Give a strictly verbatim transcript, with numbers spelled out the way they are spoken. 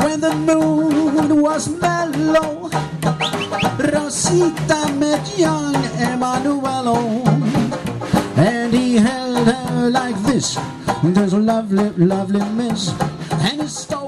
When the moon was mellow, Rosita met young Emanuelo, and he held her like this. There's a lovely, lovely miss, and he stole